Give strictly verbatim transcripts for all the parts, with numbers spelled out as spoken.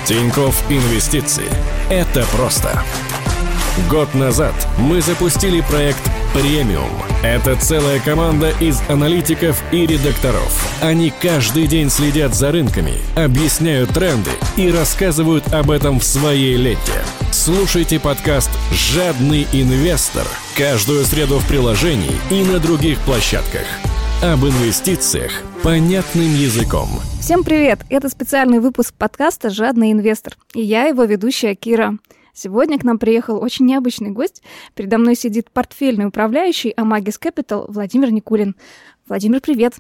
Тинькофф Инвестиции. Это просто. Год назад мы запустили проект «Премиум». Это целая команда из аналитиков и редакторов. Они каждый день следят за рынками, объясняют тренды и рассказывают об этом в своей ленте. Слушайте подкаст «Жадный инвестор» каждую среду в приложении и на других площадках. Об инвестициях понятным языком. Всем привет! Это специальный выпуск подкаста «Жадный инвестор». И я его ведущая Кира. Сегодня к нам приехал очень необычный гость. Передо мной сидит портфельный управляющий Amagis Capital Владимир Никулин. Владимир, привет!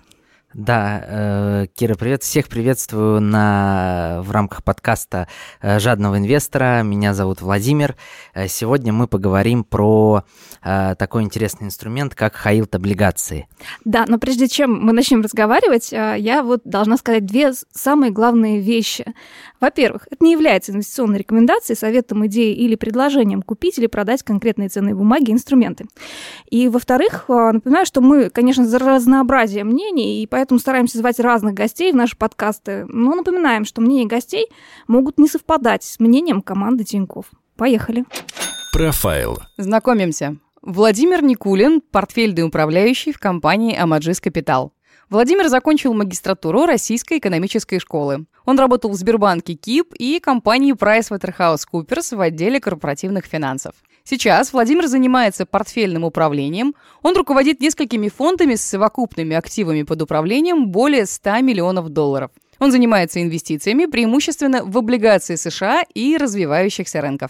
Да, э, Кира, привет. Всех приветствую на, в рамках подкаста «Жадного инвестора». Меня зовут Владимир. Сегодня мы поговорим про э, такой интересный инструмент, как high-yield облигации. Да, но прежде чем мы начнем разговаривать, я вот должна сказать две самые главные вещи. Во-первых, это не является инвестиционной рекомендацией, советом, идеей или предложением купить или продать конкретные ценные бумаги и инструменты. И, во-вторых, напоминаю, что мы, конечно, за разнообразие мнений, и поэтому стараемся звать разных гостей в наши подкасты, но напоминаем, что мнения гостей могут не совпадать с мнением команды Тинькофф. Поехали. Профайл. Знакомимся. Владимир Никулин, портфельный управляющий в компании Amagis Capital. Владимир закончил магистратуру Российской экономической школы. Он работал в Сбербанке КИП и компании PricewaterhouseCoopers в отделе корпоративных финансов. Сейчас Владимир занимается портфельным управлением. Он руководит несколькими фондами с совокупными активами под управлением более ста миллионов долларов. Он занимается инвестициями преимущественно в облигации США и развивающихся рынков.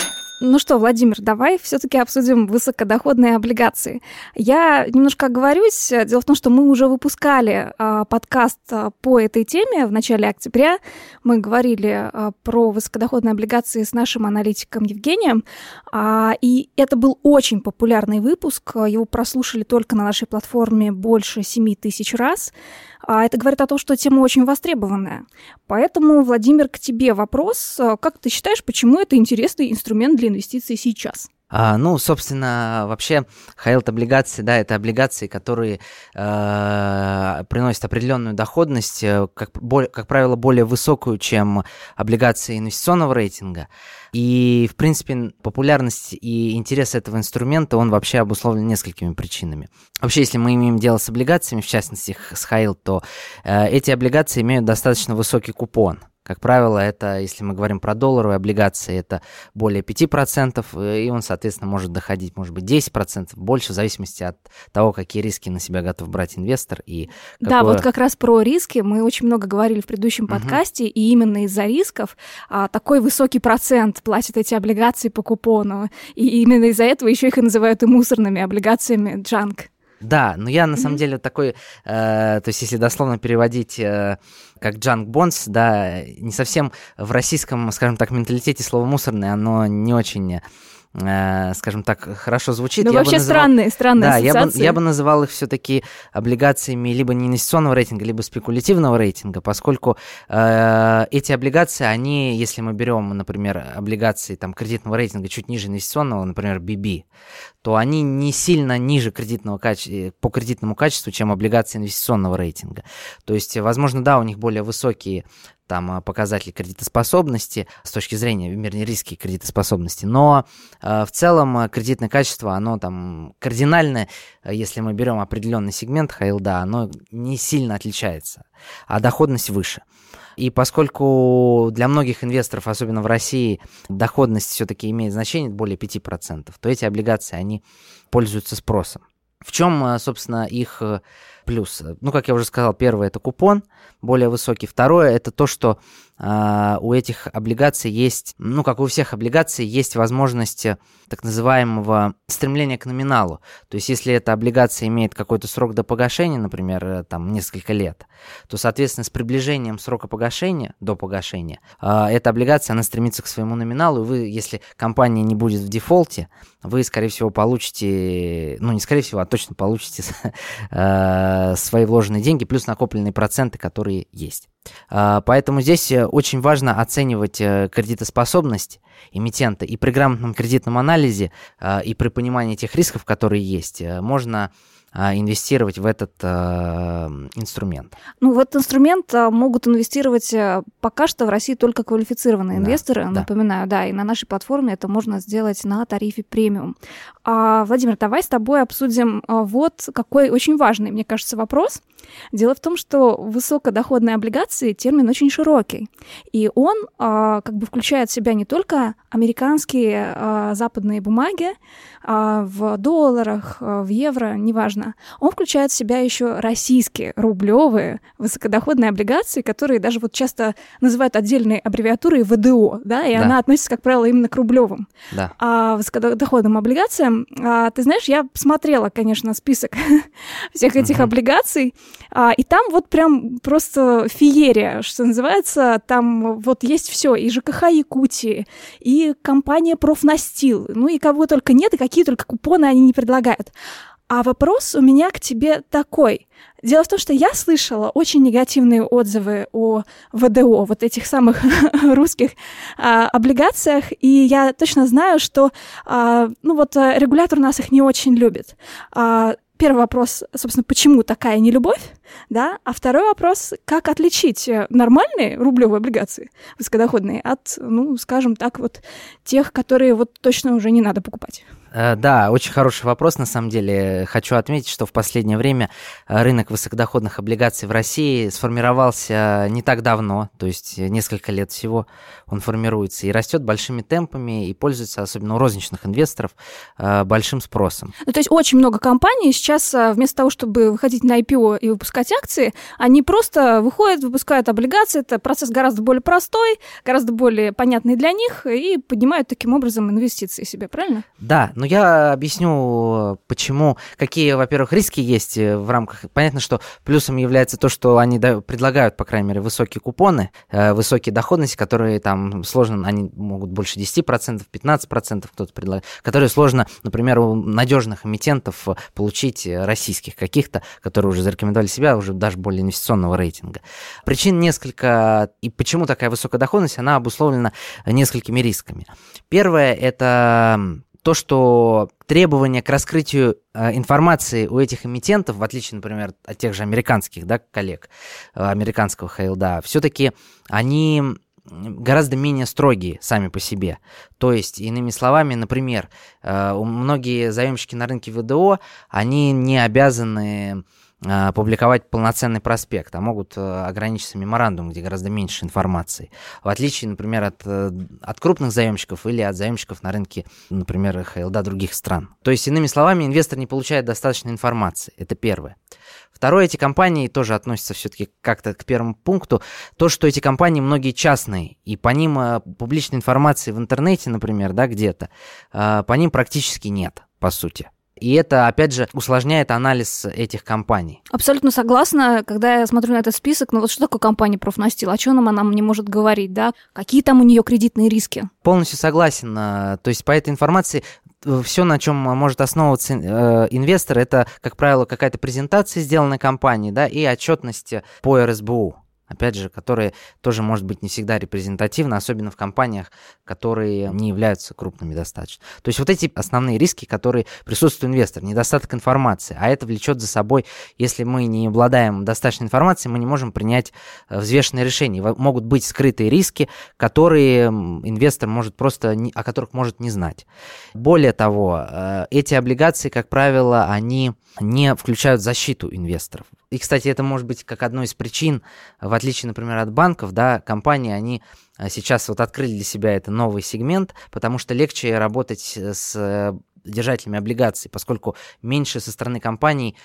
Ну что, Владимир, давай все-таки обсудим высокодоходные облигации. Я немножко оговорюсь. Дело в том, что мы уже выпускали а, подкаст а, по этой теме в начале октября. Мы говорили а, про высокодоходные облигации с нашим аналитиком Евгением. А, и это был очень популярный выпуск. Его прослушали только на нашей платформе больше семи тысяч раз. А это говорит о том, что тема очень востребованная. Поэтому, Владимир, к тебе вопрос. Как ты считаешь, почему это интересный инструмент для инвестиций сейчас? А, ну, собственно, вообще high-yield облигации, да, это облигации, которые э, приносят определенную доходность, как, более, как правило, более высокую, чем облигации инвестиционного рейтинга. И, в принципе, популярность и интерес этого инструмента, он вообще обусловлен несколькими причинами. Вообще, если мы имеем дело с облигациями, в частности с high-yield, то э, эти облигации имеют достаточно высокий купон. Как правило, это, если мы говорим про долларовые облигации, это более пять процентов, и он, соответственно, может доходить, может быть, десять процентов, больше, в зависимости от того, какие риски на себя готов брать инвестор. И да, какое... вот как раз про риски мы очень много говорили в предыдущем подкасте, uh-huh. и именно из-за рисков а, такой высокий процент платят эти облигации по купону, и именно из-за этого еще их и называют и мусорными облигациями джанк. Да, но я на самом деле такой, э, то есть если дословно переводить э, как junk bonds, да, не совсем в российском, скажем так, менталитете слово «мусорное», оно не очень... скажем так, хорошо звучит. Ну, я вообще бы называл... странные, странные да, ассоциации. Я бы, я бы называл их все-таки облигациями либо не инвестиционного рейтинга, либо спекулятивного рейтинга, поскольку э, эти облигации, они, если мы берем, например, облигации там, кредитного рейтинга чуть ниже инвестиционного, например, би би, то они не сильно ниже кредитного каче... по кредитному качеству, чем облигации инвестиционного рейтинга. То есть, возможно, да, у них более высокие там показатели кредитоспособности с точки зрения, вернее, риски кредитоспособности, но э, в целом кредитное качество, оно там кардинально, если мы берем определенный сегмент high-yield, оно не сильно отличается, а доходность выше. И поскольку для многих инвесторов, особенно в России, доходность все-таки имеет значение, более пять процентов, то эти облигации, они пользуются спросом. В чем, собственно, их плюс? Ну, как я уже сказал, первое – это купон более высокий. Второе – это то, что э, у этих облигаций есть, ну, как у всех облигаций, есть возможность так называемого стремления к номиналу. То есть, если эта облигация имеет какой-то срок до погашения, например, там, несколько лет, то, соответственно, с приближением срока погашения, до погашения, э, эта облигация, она стремится к своему номиналу, и вы, если компания не будет в дефолте, вы, скорее всего, получите, ну, не скорее всего, а точно получите э, свои вложенные деньги, плюс накопленные проценты, которые есть. Поэтому здесь очень важно оценивать кредитоспособность эмитента, и при грамотном кредитном анализе, и при понимании тех рисков, которые есть, можно инвестировать в этот э, инструмент. Ну, в этот инструмент могут инвестировать пока что в России только квалифицированные да, инвесторы, да. напоминаю, да, и на нашей платформе это можно сделать на тарифе премиум. А, Владимир, давай с тобой обсудим вот какой очень важный, мне кажется, вопрос. Дело в том, что высокодоходные облигации термин очень широкий, и он а, как бы включает в себя не только американские а, западные бумаги а, в долларах, а, в евро, неважно, он включает в себя еще российские рублевые высокодоходные облигации, которые даже вот часто называют отдельной аббревиатурой ВДО, да, и да. она относится, как правило, именно к рублевым. Да. А высокодоходным облигациям, а, ты знаешь, я посмотрела, конечно, список всех этих uh-huh. облигаций, а, и там вот прям просто феерия, что называется, там вот есть все, и ЖКХ Якутии, и компания Профнастил, ну и кого только нет, и какие только купоны они не предлагают. А вопрос у меня к тебе такой. Дело в том, что я слышала очень негативные отзывы о ВДО, вот этих самых русских а, облигациях, и я точно знаю, что а, ну вот регулятор нас их не очень любит. А, Первый вопрос, собственно, почему такая нелюбовь, да? А второй вопрос, как отличить нормальные рублевые облигации, высокодоходные, от, ну, скажем так, вот тех, которые вот точно уже не надо покупать. Да, очень хороший вопрос, на самом деле. Хочу отметить, что в последнее время рынок высокодоходных облигаций в России сформировался не так давно, то есть несколько лет всего он формируется и растет большими темпами и пользуется, особенно у розничных инвесторов, большим спросом. Ну, то есть очень много компаний сейчас вместо того, чтобы выходить на ай пи о и выпускать акции, они просто выходят, выпускают облигации. Это процесс гораздо более простой, гораздо более понятный для них, и поднимают таким образом инвестиции себе, правильно? Да, но я объясню, почему, какие, во-первых, риски есть в рамках. Понятно, что плюсом является то, что они предлагают, по крайней мере, высокие купоны, высокие доходности, которые там сложно, они могут больше десять процентов, пятнадцать процентов кто-то предлагает, которые сложно, например, у надежных эмитентов получить российских каких-то, которые уже зарекомендовали себя, уже даже более инвестиционного рейтинга. Причин несколько, и почему такая высокая доходность, она обусловлена несколькими рисками. Первое – это то, что требования к раскрытию э, информации у этих эмитентов, в отличие, например, от тех же американских, да, коллег, э, американского хай эл ди эй, все-таки они гораздо менее строгие сами по себе. То есть, иными словами, например, э, многие заемщики на рынке ВДО, они не обязаны публиковать полноценный проспект, а могут ограничиться меморандумом, где гораздо меньше информации. В отличие, например, от, от крупных заемщиков или от заемщиков на рынке, например, хай эл ди эй других стран. То есть, иными словами, инвестор не получает достаточно информации. Это первое. Второе, эти компании тоже относятся все-таки как-то к первому пункту. То, что эти компании многие частные, и по ним публичной информации в интернете, например, да, где-то, по ним практически нет, по сути. И это, опять же, усложняет анализ этих компаний. Абсолютно согласна. Когда я смотрю на этот список, ну вот что такое компания Профнастил? О чем она нам не может говорить, да? Какие там у нее кредитные риски? Полностью согласен. То есть по этой информации все, на чем может основываться э, инвестор, это, как правило, какая-то презентация, сделанная компанией, да, и отчетность по эр эс бэ у. Опять же, которые тоже, может быть, не всегда репрезентативны, особенно в компаниях, которые не являются крупными достаточно. То есть вот эти основные риски, которые присутствуют у инвестора, недостаток информации, а это влечет за собой, если мы не обладаем достаточной информацией, мы не можем принять взвешенные решения. Могут быть скрытые риски, которые инвестор может просто, не, о которых может не знать. Более того, эти облигации, как правило, они не включают защиту инвесторов. И, кстати, это может быть как одной из причин, в отличие, например, от банков, да, компании, они сейчас вот открыли для себя это новый сегмент, потому что легче работать с держателями облигаций, поскольку меньше со стороны компаний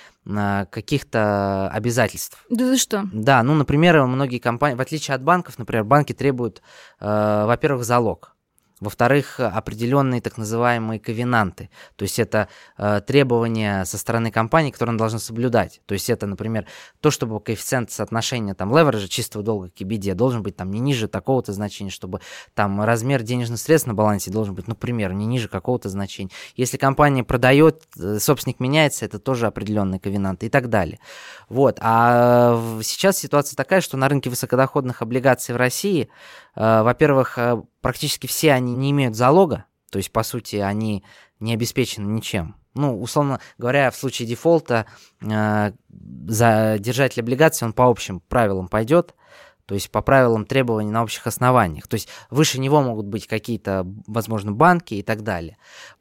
каких-то обязательств. Да ты что? Да, ну, например, многие компании, в отличие от банков, например, банки требуют, э, во-первых, залог. Во-вторых, определенные так называемые ковенанты, то есть это э, требования со стороны компании, которые она должна соблюдать. То есть это, например, то, чтобы коэффициент соотношения там левериджа, чистого долга к EBITDA, должен быть там не ниже такого-то значения, чтобы там размер денежных средств на балансе должен быть, например, не ниже какого-то значения. Если компания продает, собственник меняется, это тоже определенные ковенанты и так далее. Вот. А сейчас ситуация такая, что на рынке высокодоходных облигаций в России, э, во-первых, практически все они не имеют залога, то есть, по сути, они не обеспечены ничем. Ну, условно говоря, в случае дефолта э, за держатель облигаций он по общим правилам пойдет, то есть по правилам требований на общих основаниях. То есть выше него могут быть какие-то, возможно, банки и так далее.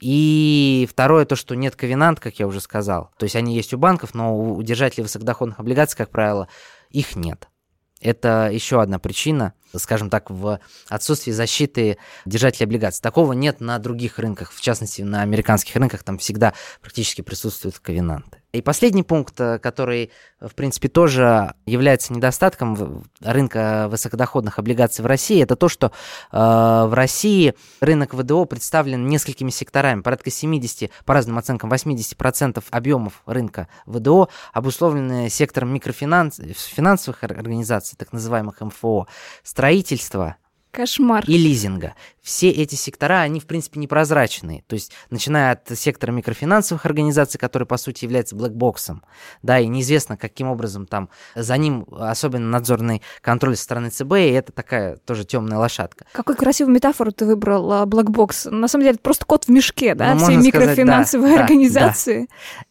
И второе, то, что нет ковенант, как я уже сказал. То есть они есть у банков, но у держателей высокодоходных облигаций, как правило, их нет. Это еще одна причина, скажем так, в отсутствии защиты держателей облигаций. Такого нет на других рынках, в частности, на американских рынках, там всегда практически присутствуют ковенанты. И последний пункт, который, в принципе, тоже является недостатком рынка высокодоходных облигаций в России, это то, что э, в России рынок ВДО представлен несколькими секторами. Порядка семьдесят, по разным оценкам, восемьдесят процентов объемов рынка ВДО обусловлены сектором микрофинансовых организаций, так называемых эм эф о, строительства, кошмар. И лизинга. Все эти сектора, они, в принципе, непрозрачные. То есть, начиная от сектора микрофинансовых организаций, который, по сути, является блэкбоксом, да, и неизвестно, каким образом там за ним, особенно надзорный контроль со стороны ЦБ, и это такая тоже темная лошадка. Какую красивую метафору ты выбрал, блэкбокс. На самом деле, это просто кот в мешке, да, ну, все микрофинансовые сказать, да, организации. Да, да.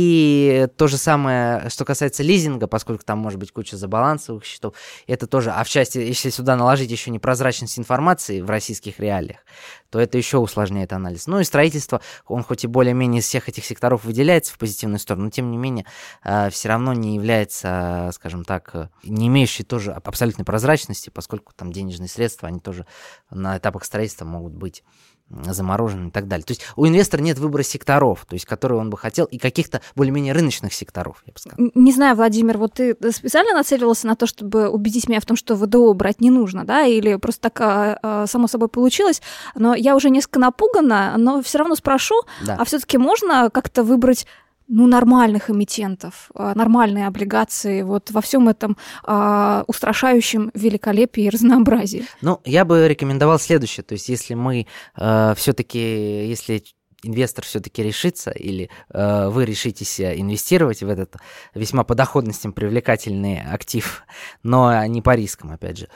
И то же самое, что касается лизинга, поскольку там может быть куча забалансовых счетов, это тоже, а в части, если сюда наложить еще непрозрачность информации в российских реалиях, то это еще усложняет анализ. Ну и строительство, он хоть и более-менее из всех этих секторов выделяется в позитивную сторону, но тем не менее все равно не является, скажем так, не имеющей тоже абсолютной прозрачности, поскольку там денежные средства, они тоже на этапах строительства могут быть заморожены и так далее. То есть у инвестора нет выбора секторов, то есть которые он бы хотел, и каких-то более-менее рыночных секторов, я бы сказал. Не знаю, Владимир, вот ты специально нацеливался на то, чтобы убедить меня в том, что ВДО брать не нужно, да, или просто так а, само собой получилось, но я уже несколько напугана, но все равно спрошу, да. А все-таки можно как-то выбрать ну, нормальных эмитентов, нормальные облигации вот во всем этом а, устрашающем великолепии и разнообразии? Ну, я бы рекомендовал следующее. То есть, если мы э, все-таки, если инвестор все-таки решится, или э, вы решитесь инвестировать в этот весьма по доходностям привлекательный актив, но не по рискам, опять же,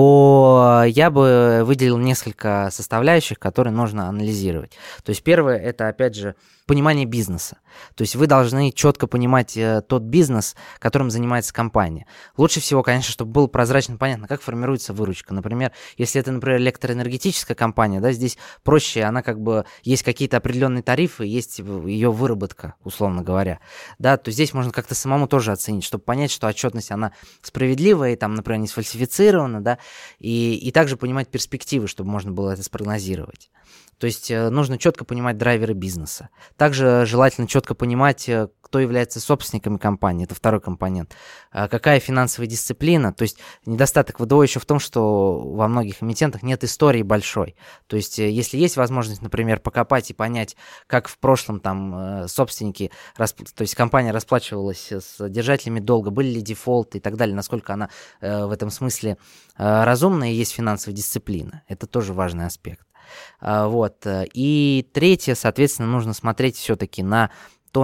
то я бы выделил несколько составляющих, которые нужно анализировать. То есть первое, это, опять же, понимание бизнеса. То есть вы должны четко понимать э, тот бизнес, которым занимается компания. Лучше всего, конечно, чтобы было прозрачно понятно, как формируется выручка. Например, если это, например, электроэнергетическая компания, да, здесь проще, она как бы, есть какие-то определенные тарифы, есть ее выработка, условно говоря. Да, то здесь можно как-то самому тоже оценить, чтобы понять, что отчетность, она справедливая, и там, например, не сфальсифицирована, да, и, и также понимать перспективы, чтобы можно было это спрогнозировать. То есть нужно четко понимать драйверы бизнеса. Также желательно четко понимать, кто является собственниками компании, это второй компонент. Какая финансовая дисциплина, то есть недостаток ВДО еще в том, что во многих эмитентах нет истории большой. То есть если есть возможность, например, покопать и понять, как в прошлом там собственники, то есть компания расплачивалась с держателями долга, были ли дефолты и так далее, насколько она в этом смысле разумна и есть финансовая дисциплина. Это тоже важный аспект. Вот. И третье, соответственно, нужно смотреть все-таки на то,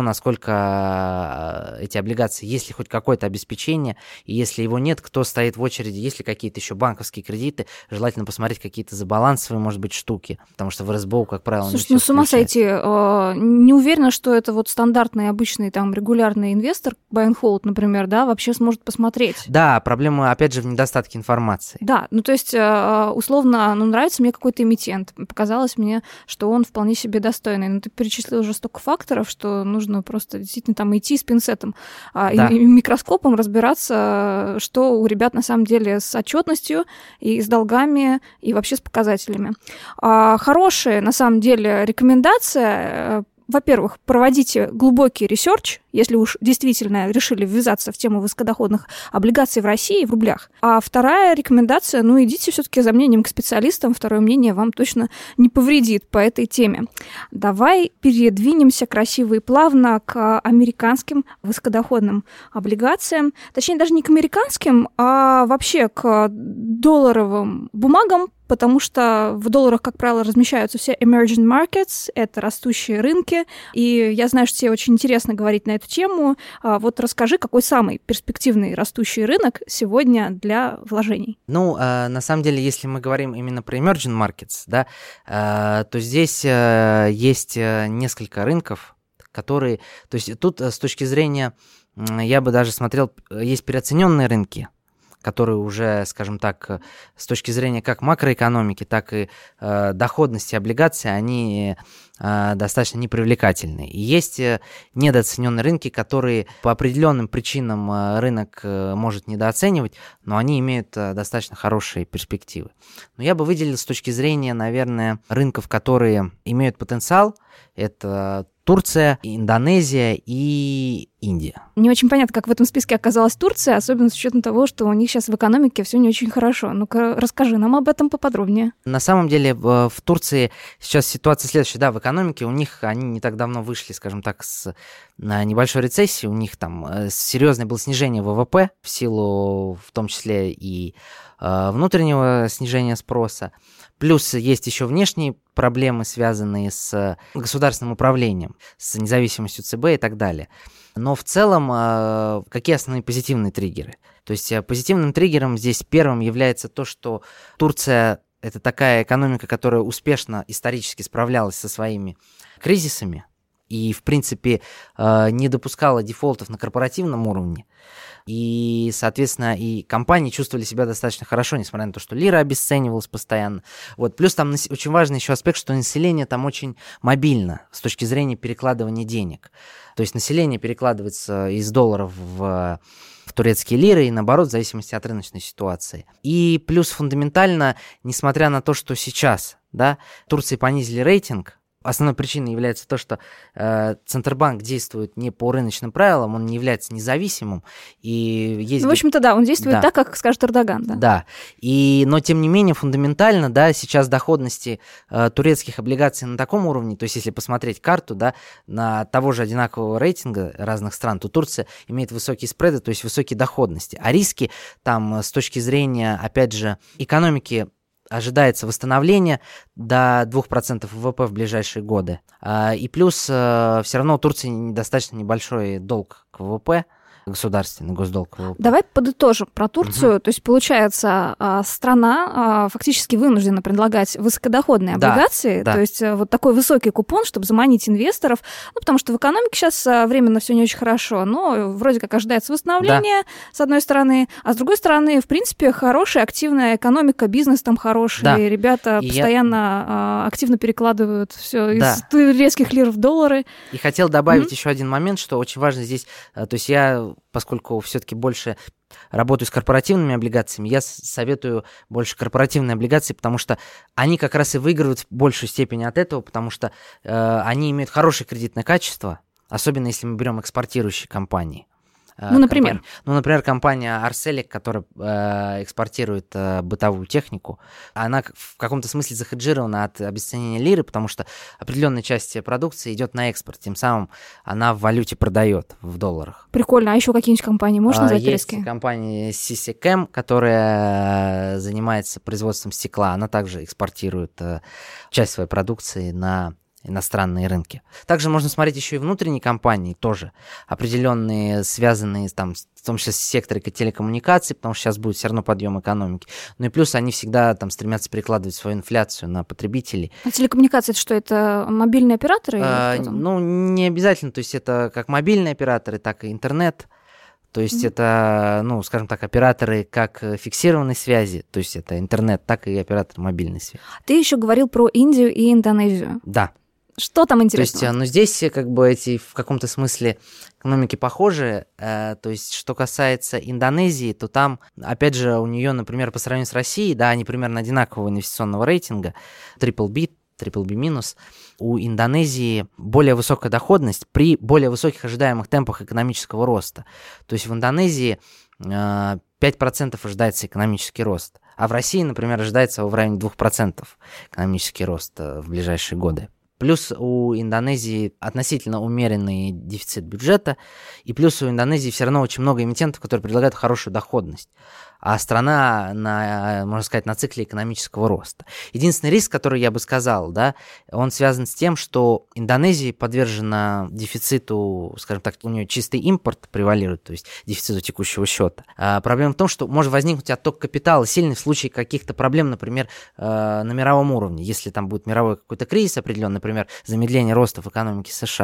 насколько эти облигации, есть ли хоть какое-то обеспечение, и если его нет, кто стоит в очереди, есть ли какие-то еще банковские кредиты, желательно посмотреть какие-то забалансовые, может быть, штуки, потому что в эр эс бэ о, как правило, Слушай, не все ну с ума включается. сойти, не уверена, что это вот стандартный, обычный, там, регулярный инвестор, buy and hold, например, да, вообще сможет посмотреть. Да, проблема, опять же, в недостатке информации. Да, ну то есть, условно, ну нравится мне какой-то эмитент, показалось мне, что он вполне себе достойный, но ты перечислил уже столько факторов, что нужно просто действительно там идти с пинцетом да. и, и микроскопом разбираться, что у ребят на самом деле с отчетностью и с долгами, и вообще с показателями. А, хорошая, на самом деле, рекомендация. Во-первых, проводите глубокий ресерч, если уж действительно решили ввязаться в тему высокодоходных облигаций в России в рублях. А вторая рекомендация, ну, идите все-таки за мнением к специалистам, второе мнение вам точно не повредит по этой теме. Давай передвинемся красиво и плавно к американским высокодоходным облигациям. Точнее, даже не к американским, а вообще к долларовым бумагам, потому что в долларах, как правило, размещаются все emerging markets, это растущие рынки, и я знаю, что тебе очень интересно говорить на эту тему. Вот расскажи, какой самый перспективный растущий рынок сегодня для вложений? Ну, э, на самом деле, если мы говорим именно про emerging markets, да, э, то здесь э, есть несколько рынков, которые... То есть тут с точки зрения, я бы даже смотрел, есть переоцененные рынки, которые уже, скажем так, с точки зрения как макроэкономики, так и э, доходности облигаций, они э, достаточно непривлекательны. И есть э, недооцененные рынки, которые по определенным причинам э, рынок э, может недооценивать, но они имеют э, достаточно хорошие перспективы. Но я бы выделил с точки зрения, наверное, рынков, которые имеют потенциал, это Турция, Индонезия и Индия. Не очень понятно, как в этом списке оказалась Турция, особенно с учетом того, что у них сейчас в экономике все не очень хорошо. Ну-ка, расскажи нам об этом поподробнее. На самом деле в Турции сейчас ситуация следующая. Да, в экономике у них, они не так давно вышли, скажем так, с небольшой рецессии. У них там серьезное было снижение ВВП в силу в том числе и внутреннего снижения спроса. Плюс есть еще внешние проблемы, связанные с государственным управлением, с независимостью ЦБ и так далее. Но в целом, какие основные позитивные триггеры? То есть позитивным триггером здесь первым является то, что Турция – это такая экономика, которая успешно исторически справлялась со своими кризисами и, в принципе, не допускала дефолтов на корпоративном уровне. И, соответственно, и компании чувствовали себя достаточно хорошо, несмотря на то, что лира обесценивалась постоянно. Вот. Плюс там очень важный еще аспект, что население там очень мобильно с точки зрения перекладывания денег. То есть население перекладывается из долларов в, в турецкие лиры и наоборот, в зависимости от рыночной ситуации. И плюс фундаментально, несмотря на то, что сейчас, да, Турции понизили рейтинг, основной причиной является то, что э, Центробанк действует не по рыночным правилам, он не является независимым. И есть... Ну, в общем-то, да, он действует да. так, как скажет Эрдоган. Да, да. И, но тем не менее, фундаментально, да, сейчас доходности э, турецких облигаций на таком уровне, то есть если посмотреть карту, да, на того же одинакового рейтинга разных стран, то Турция имеет высокие спреды, то есть высокие доходности. А риски там с точки зрения, опять же, экономики, ожидается восстановление до двух процентов ВВП в ближайшие годы. И плюс все равно у Турции достаточно небольшой долг к ВВП, государственный госдолг. Давай подытожим про Турцию. Угу. То есть, получается, страна фактически вынуждена предлагать высокодоходные да, облигации, да. то есть вот такой высокий купон, чтобы заманить инвесторов, ну, потому что в экономике сейчас временно все не очень хорошо, но вроде как ожидается восстановление, да. с одной стороны, а с другой стороны, в принципе, хорошая, активная экономика, бизнес там хороший, да. ребята и постоянно я... активно перекладывают все да. из турецких лир в доллары. И хотел добавить угу. еще один момент, что очень важно здесь, то есть я поскольку все-таки больше работаю с корпоративными облигациями, я советую больше корпоративные облигации, потому что они как раз и выигрывают в большей степени от этого, потому что э, они имеют хорошее кредитное качество, особенно если мы берем экспортирующие компании. Ну, например? Компания, ну, например, компания Arcelec, которая э, экспортирует э, бытовую технику, она в каком-то смысле захеджирована от обесценения лиры, потому что определенная часть продукции идет на экспорт, тем самым она в валюте продает в долларах. Прикольно. А еще какие-нибудь компании можешь назвать турецкие? Есть компания Sisecam, которая занимается производством стекла, она также экспортирует э, часть своей продукции на иностранные рынки. Также можно смотреть еще и внутренние компании, тоже определенные, связанные там, в том числе с сектором телекоммуникаций, потому что сейчас будет все равно подъем экономики. Ну и плюс они всегда там стремятся перекладывать свою инфляцию на потребителей. А телекоммуникации это что, это мобильные операторы? А, ну, не обязательно, то есть это как мобильные операторы, так и интернет. То есть mm-hmm. это, ну, скажем так, операторы как фиксированной связи, то есть это интернет, так и операторы мобильной связи. Ты еще говорил про Индию и Индонезию. Да. Что там интересного? То есть, ну, здесь как бы эти в каком-то смысле экономики похожи. Э, то есть, что касается Индонезии, то там, опять же, у нее, например, по сравнению с Россией, да, они примерно одинакового инвестиционного рейтинга, трипл би, трипл би минус. У Индонезии более высокая доходность при более высоких ожидаемых темпах экономического роста. То есть, в Индонезии э, пять процентов ожидается экономический рост, а в России, например, ожидается в районе два процента экономический рост в ближайшие годы. Плюс у Индонезии относительно умеренный дефицит бюджета, и плюс у Индонезии все равно очень много эмитентов, которые предлагают хорошую доходность. А страна, на, можно сказать, на цикле экономического роста. Единственный риск, который я бы сказал, да, он связан с тем, что Индонезия подвержена дефициту, скажем так, у нее чистый импорт превалирует, то есть дефициту текущего счета. А проблема в том, что может возникнуть отток капитала сильный в случае каких-то проблем, например, на мировом уровне. Если там будет мировой какой-то кризис определенный, например, замедление роста в экономике США,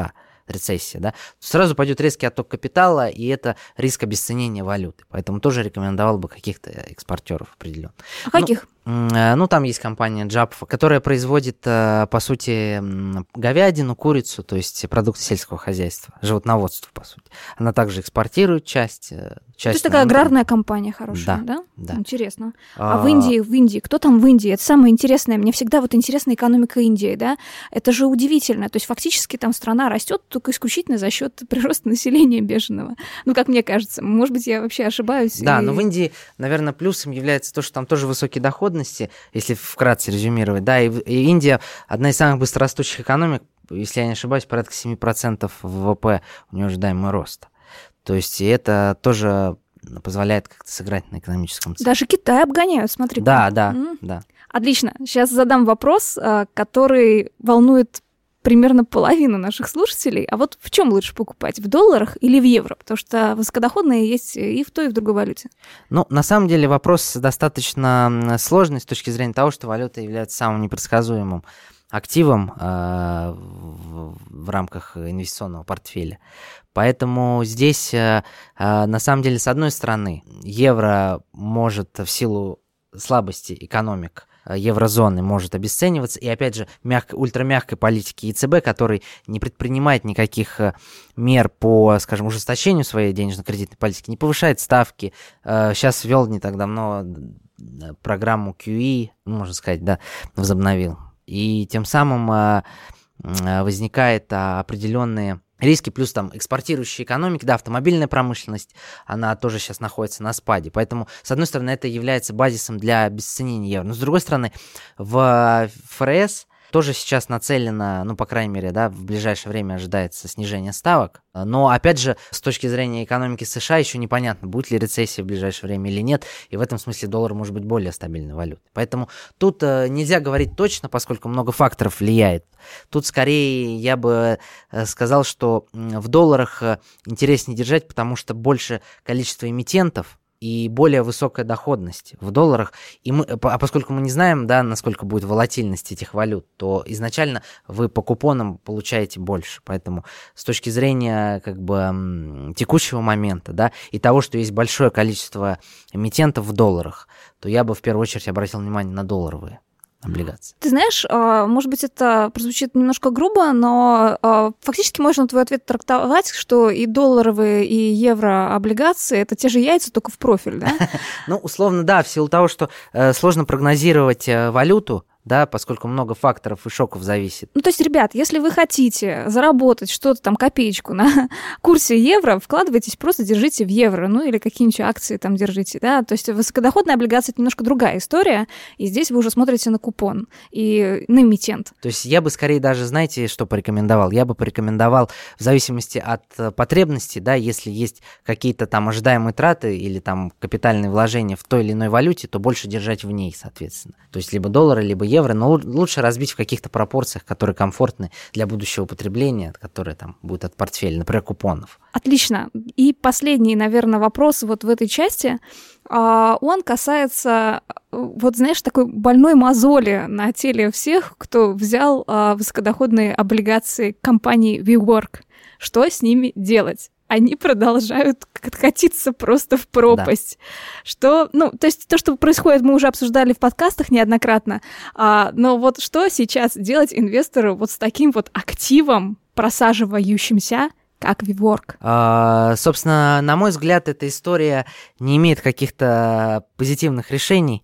рецессия, да, сразу пойдет резкий отток капитала, и это риск обесценения валюты. Поэтому тоже рекомендовал бы каких-то экспортеров определенно. А каких? Ну, ну, там есть компания Джапфа, которая производит, по сути, говядину, курицу, то есть продукты сельского хозяйства, животноводство, по сути. Она также экспортирует часть. часть То есть такая аграрная компания хорошая, да? Да, да. Интересно. А, а в Индии, в Индии, кто там в Индии? Это самое интересное. Мне всегда вот интересна экономика Индии, да? Это же удивительно. То есть фактически там страна растет только исключительно за счет прироста населения беженого. Ну, как мне кажется. Может быть, я вообще ошибаюсь. Да, и... но в Индии, наверное, плюсом является то, что там тоже высокие доходности, если вкратце резюмировать. Да, и, и Индия одна из самых быстрорастущих экономик, если я не ошибаюсь, порядка семь процентов ВВП у нее ожидаемый рост. То есть это тоже позволяет как-то сыграть на экономическом цикле. Даже Китай обгоняют, смотри. Да, да, М-м. да. Отлично. Сейчас задам вопрос, который волнует примерно половину наших слушателей. А вот в чем лучше покупать? В долларах или в евро? Потому что высокодоходные есть и в той, и в другой валюте. Ну, на самом деле вопрос достаточно сложный с точки зрения того, что валюта является самым непредсказуемым активом э, в, в рамках инвестиционного портфеля. Поэтому здесь, э, э, на самом деле, с одной стороны, евро может в силу слабости экономик еврозоны может обесцениваться, и опять же мягко, ультрамягкой политики ЕЦБ, который не предпринимает никаких мер по, скажем, ужесточению своей денежно-кредитной политики, не повышает ставки. Сейчас ввел не так давно программу кью и, можно сказать, да, возобновил. И тем самым возникают определенные риски, плюс там экспортирующие экономики, да, автомобильная промышленность, она тоже сейчас находится на спаде. Поэтому, с одной стороны, это является базисом для обесценения евро. Но, с другой стороны, в ФРС тоже сейчас нацелено, ну, по крайней мере, да, в ближайшее время ожидается снижение ставок. Но, опять же, с точки зрения экономики США еще непонятно, будет ли рецессия в ближайшее время или нет. И в этом смысле доллар может быть более стабильной валютой. Поэтому тут э, нельзя говорить точно, поскольку много факторов влияет. Тут скорее я бы э, сказал, что в долларах э, интереснее держать, потому что больше количество эмитентов и более высокая доходность в долларах. И мы, а поскольку мы не знаем, да, насколько будет волатильность этих валют, то изначально вы по купонам получаете больше. Поэтому с точки зрения как бы текущего момента, да, и того, что есть большое количество эмитентов в долларах, то я бы в первую очередь обратил внимание на долларовые облигации. Ты знаешь, может быть, это прозвучит немножко грубо, но фактически можно твой ответ трактовать, что и долларовые, и еврооблигации — это те же яйца, только в профиль, да? Ну, условно, да, в силу того, что сложно прогнозировать валюту, да, поскольку много факторов и шоков зависит. Ну, то есть, ребят, если вы хотите заработать что-то там, копеечку на курсе евро, вкладывайтесь, просто держите в евро, ну, или какие-нибудь акции там держите, да, то есть высокодоходная облигация — это немножко другая история, и здесь вы уже смотрите на купон и на эмитент. То есть я бы скорее даже, знаете, что порекомендовал? Я бы порекомендовал в зависимости от потребностей, да, если есть какие-то там ожидаемые траты или там капитальные вложения в той или иной валюте, то больше держать в ней, соответственно. То есть либо доллары, либо евро, но лучше разбить в каких-то пропорциях, которые комфортны для будущего потребления, которые там будут от портфеля, например, купонов. Отлично. И последний, наверное, вопрос вот в этой части. Он касается, вот знаешь, такой больной мозоли на теле всех, кто взял высокодоходные облигации компании WeWork. Что с ними делать? Они продолжают катиться просто в пропасть. Да. Что, ну, то есть то, что происходит, мы уже обсуждали в подкастах неоднократно, а, но вот что сейчас делать инвестору вот с таким вот активом, просаживающимся, как WeWork? А, собственно, на мой взгляд, эта история не имеет каких-то позитивных решений,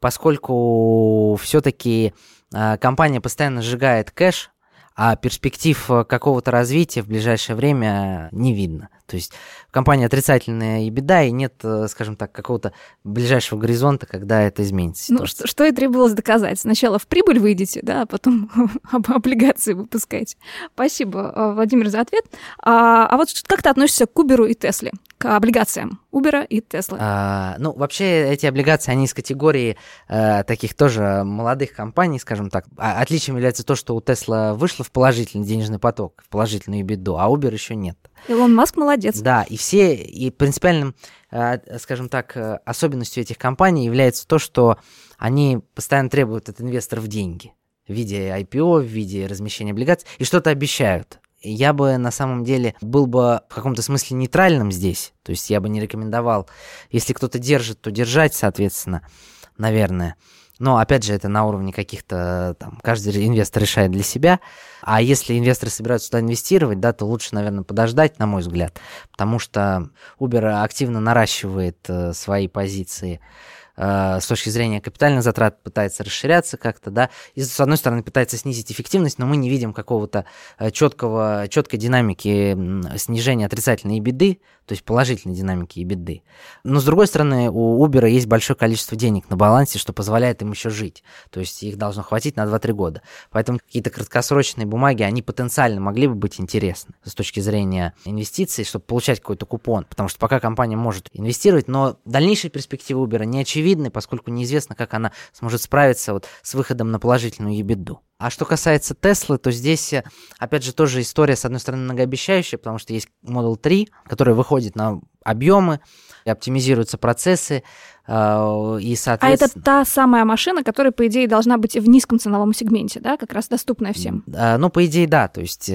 поскольку все-таки а, компания постоянно сжигает кэш, а перспектив какого-то развития в ближайшее время не видно. То есть в компании отрицательная EBITDA, и нет, скажем так, какого-то ближайшего горизонта, когда это изменится. Ну, что, что и требовалось доказать. Сначала в прибыль выйдете, да, а потом облигации выпускаете. Спасибо, Владимир, за ответ. А, а вот как ты относишься к Uber и Тесле? К облигациям Uber и Tesla? А, ну, вообще, эти облигации, они из категории а, таких тоже молодых компаний, скажем так. А, отличием является то, что у Tesla вышло в положительный денежный поток, в положительную EBITDA, а Uber еще нет. Илон Маск молодец. Да, и все, и принципиальным, а, скажем так, особенностью этих компаний является то, что они постоянно требуют от инвесторов деньги в виде ай пи о, в виде размещения облигаций, и что-то обещают. я бы на самом деле был бы в каком-то смысле нейтральным здесь. То есть я бы не рекомендовал, если кто-то держит, то держать, соответственно, наверное. Но, опять же, это на уровне каких-то, там, каждый инвестор решает для себя. А если инвесторы собираются сюда инвестировать, да, то лучше, наверное, подождать, на мой взгляд. Потому что Uber активно наращивает э, свои позиции с точки зрения капитальных затрат, пытается расширяться как-то, да, и с одной стороны пытается снизить эффективность, но мы не видим какого-то четкого, четкой динамики снижения отрицательной EBITDA, то есть положительной динамики EBITDA. Но с другой стороны, у Uber есть большое количество денег на балансе, что позволяет им еще жить, то есть их должно хватить на два-три года. Поэтому какие-то краткосрочные бумаги, они потенциально могли бы быть интересны с точки зрения инвестиций, чтобы получать какой-то купон, потому что пока компания может инвестировать, но дальнейшие перспективы Uber не очевидны, поскольку неизвестно, как она сможет справиться вот с выходом на положительную EBITDA. А что касается Теслы, то здесь, опять же, тоже история, с одной стороны, многообещающая, потому что есть Model три, который выходит на объемы, и оптимизируются процессы, и, соответственно... А это та самая машина, которая, по идее, должна быть в низком ценовом сегменте, да, как раз доступная всем? Ну, по идее, да, то есть,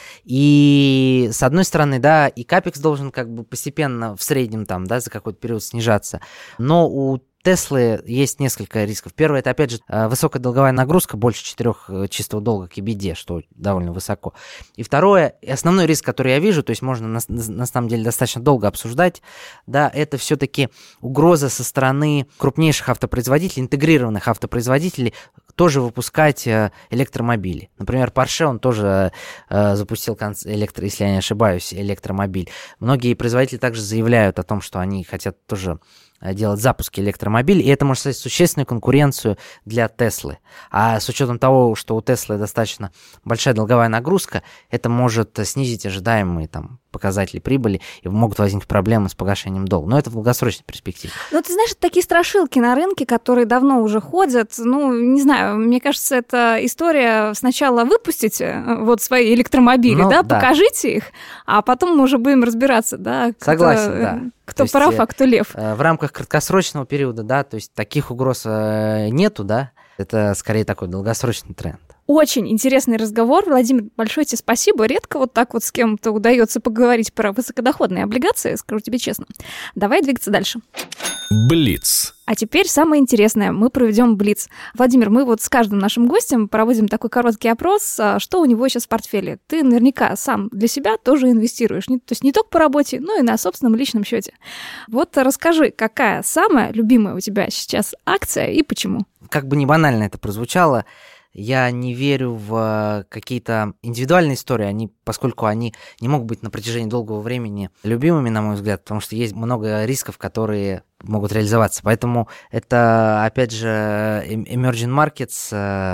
и с одной стороны, да, и капекс должен как бы постепенно в среднем там, да, за какой-то период снижаться, но у Теслы есть несколько рисков. Первое, это, опять же, высокая долговая нагрузка, больше четырех чистого долга к EBITDA, что довольно высоко. И второе, основной риск, который я вижу, то есть можно на, на самом деле достаточно долго обсуждать, да, это все-таки угроза со стороны крупнейших автопроизводителей, интегрированных автопроизводителей, тоже выпускать электромобили. Например, Porsche, он тоже э, запустил, электро, если я не ошибаюсь, электромобиль. Многие производители также заявляют о том, что они хотят тоже делать запуски электромобилей, и это может создать существенную конкуренцию для Теслы. А с учетом того, что у Теслы достаточно большая долговая нагрузка, это может снизить ожидаемые там показатели прибыли, и могут возникнуть проблемы с погашением долга. Но это в долгосрочной перспективе. Ну, ты знаешь, такие страшилки на рынке, которые давно уже ходят, ну, не знаю, мне кажется, это история сначала выпустите вот свои электромобили, ну, да, да, покажите их, а потом мы уже будем разбираться, да. Согласен, кто, да. Кто то прав, есть, а кто лев. В рамках краткосрочного периода, да, то есть таких угроз нету, да, это скорее такой долгосрочный тренд. Очень интересный разговор. Владимир, большое тебе спасибо. Редко вот так вот с кем-то удается поговорить про высокодоходные облигации, скажу тебе честно. Давай двигаться дальше. Блиц. А теперь самое интересное. Мы проведем блиц. Владимир, мы вот с каждым нашим гостем проводим такой короткий опрос, что у него сейчас в портфеле. Ты наверняка сам для себя тоже инвестируешь. То есть не только по работе, но и на собственном личном счете. Вот расскажи, какая самая любимая у тебя сейчас акция и почему? Как бы не банально это прозвучало, я не верю в какие-то индивидуальные истории, они, поскольку они не могут быть на протяжении долгого времени любимыми, на мой взгляд, потому что есть много рисков, которые могут реализоваться. Поэтому это, опять же, Emerging Markets,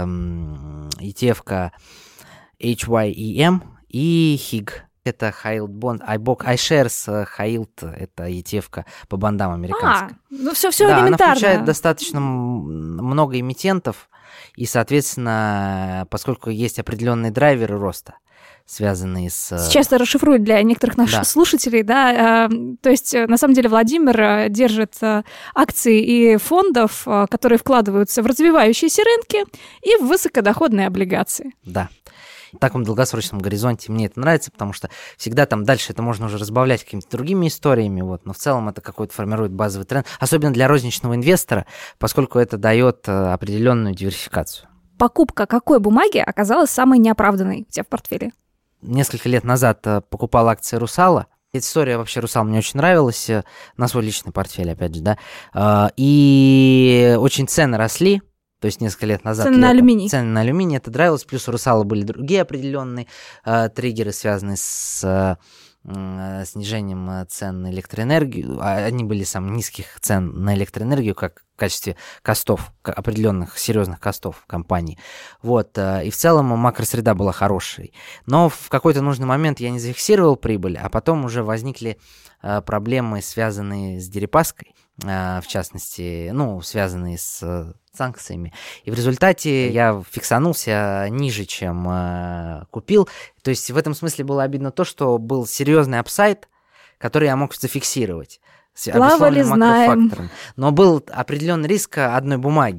и ти эф-ка эйч уай и эм и хиг. Это High Yield Bond, iShares, High Yield, это и ти эф-ка по бандам американским. А, ну все, все да, элементарно. Она включает достаточно много эмитентов, и, соответственно, поскольку есть определенные драйверы роста, связанные с... Сейчас это расшифрую для некоторых наших да. слушателей, да, то есть, на самом деле, Владимир держит акции и фондов, которые вкладываются в развивающиеся рынки и в высокодоходные облигации. Да. В таком долгосрочном горизонте мне это нравится, потому что всегда там дальше это можно уже разбавлять какими-то другими историями, вот, но в целом это какой-то формирует базовый тренд, особенно для розничного инвестора, поскольку это дает определенную диверсификацию. Покупка какой бумаги оказалась самой неоправданной у тебя в портфеле? Несколько лет назад покупал акции «Русала». Эта история вообще «Русал» мне очень нравилась, на свой личный портфель, опять же, да, и очень цены росли. То есть несколько лет назад... Цены на алюминий. Цены на алюминий, это нравилось. Плюс у «Русала» были другие определенные э, триггеры, связанные с э, снижением цен на электроэнергию. Они были самых низких цен на электроэнергию, как в качестве костов, определенных серьезных костов компании. Вот. Э, и в целом макросреда была хорошей. Но в какой-то нужный момент я не зафиксировал прибыль, а потом уже возникли э, проблемы, связанные с Дерипаской, э, в частности, ну, связанные с... санкциями. И в результате я фиксанулся ниже, чем э, купил. То есть в этом смысле было обидно то, что был серьезный апсайд, который я мог зафиксировать. Плавали, знаем. Но был определенный риск одной бумаги.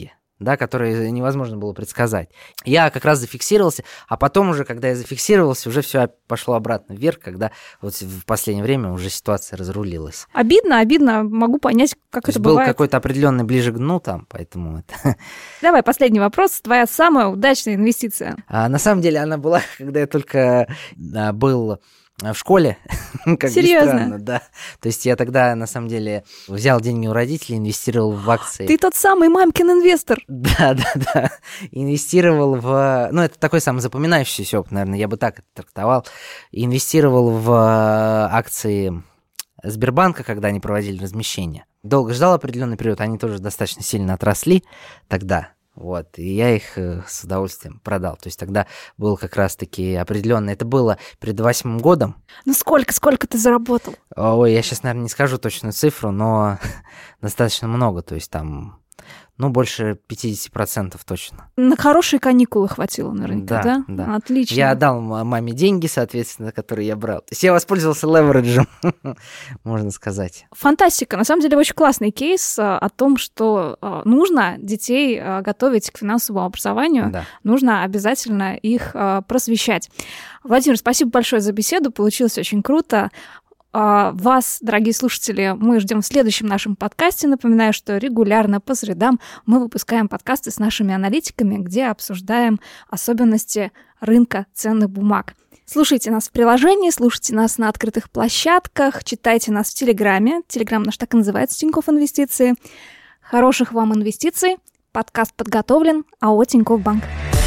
да, которые невозможно было предсказать. Я как раз зафиксировался, а потом уже, когда я зафиксировался, уже все пошло обратно вверх, когда вот в последнее время уже ситуация разрулилась. Обидно, обидно, могу понять, как То это есть был бывает. какой-то определенный ближе к дну там, поэтому это... Давай, последний вопрос. Твоя самая удачная инвестиция? А, на самом деле она была, когда я только а, был в школе, как Серьезно? ни странно, да. То есть я тогда, на самом деле, взял деньги у родителей, инвестировал в акции. Ты тот самый мамкин инвестор. Да, да, да. Инвестировал в... Ну, это такой самый запоминающийся опыт, наверное, я бы так это трактовал. Инвестировал в акции Сбербанка, когда они проводили размещение. Долго ждал определенный период, они тоже достаточно сильно отросли тогда. Вот, и я их с удовольствием продал. То есть тогда был как раз-таки определенно. Это было перед восьмым годом. Ну сколько, сколько ты заработал? Ой, я сейчас, наверное, не скажу точную цифру, но достаточно много. То есть там, ну, больше пятьдесят процентов точно. На хорошие каникулы хватило наверняка, да? Да, да. Отлично. Я отдал маме деньги, соответственно, которые я брал. То есть я воспользовался левериджем, можно сказать. Фантастика. На самом деле очень классный кейс а, о том, что а, нужно детей а, готовить к финансовому образованию, Да. нужно обязательно их а, просвещать. Владимир, спасибо большое за беседу, получилось очень круто. А, Вас, дорогие слушатели, мы ждем в следующем нашем подкасте. Напоминаю, что регулярно по средам мы выпускаем подкасты с нашими аналитиками, где обсуждаем особенности рынка ценных бумаг. Слушайте нас в приложении, слушайте нас на открытых площадках, читайте нас в Телеграме. Телеграм наш так и называется, Тинькофф Инвестиции. Хороших вам инвестиций. Подкаст подготовлен АО Тинькофф Банк.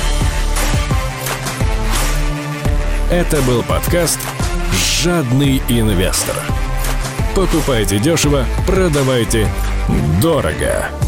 Это был подкаст «Жадный инвестор». Покупайте дешево, продавайте дорого.